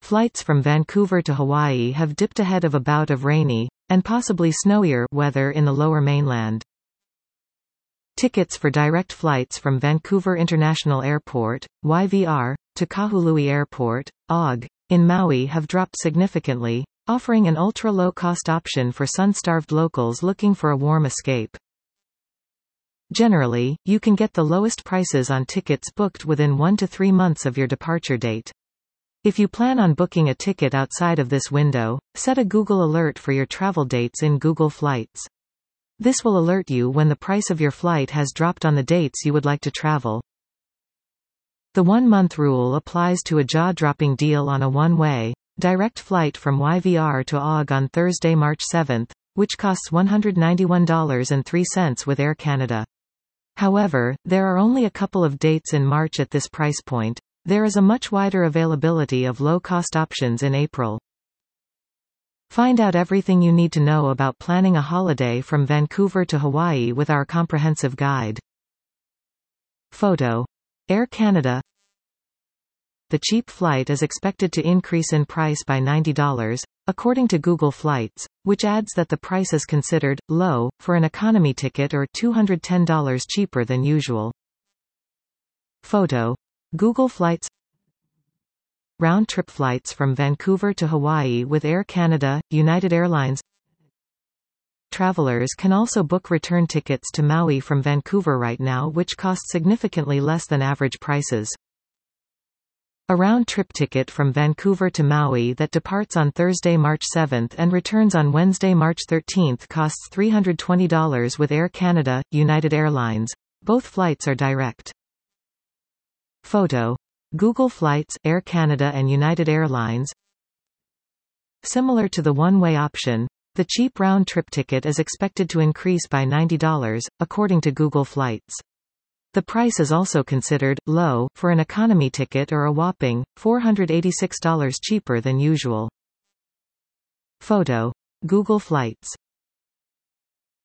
flights from Vancouver to Hawaii have dipped ahead of a bout of rainy, and possibly snowier, weather in the lower mainland. Tickets for direct flights from Vancouver International Airport, YVR, to Kahului Airport, OG, in Maui have dropped significantly, offering an ultra-low-cost option for sun-starved locals looking for a warm escape. Generally, you can get the lowest prices on tickets booked within 1 to 3 months of your departure date. If you plan on booking a ticket outside of this window, set a Google alert for your travel dates in Google Flights. This will alert you when the price of your flight has dropped on the dates you would like to travel. The 1-month rule applies to a jaw-dropping deal on a one-way, direct flight from YVR to OG on Thursday, March 7, which costs $191.03 with Air Canada. However, there are only a couple of dates in March at this price point. There is a much wider availability of low-cost options in April. Find out everything you need to know about planning a holiday from Vancouver to Hawaii with our comprehensive guide. Photo. Air Canada. The cheap flight is expected to increase in price by $90, according to Google Flights, which adds that the price is considered low for an economy ticket or $210 cheaper than usual. Photo. Google Flights. Round-trip flights from Vancouver to Hawaii with Air Canada, United Airlines. Travelers can also book return tickets to Maui from Vancouver right now, which cost significantly less than average prices. A round-trip ticket from Vancouver to Maui that departs on Thursday, March 7 and returns on Wednesday, March 13 costs $320 with Air Canada, United Airlines. Both flights are direct. Photo. Google Flights, Air Canada and United Airlines. Similar to the one-way option, the cheap round-trip ticket is expected to increase by $90, according to Google Flights. The price is also considered low for an economy ticket or a whopping $486 cheaper than usual. Photo. Google Flights.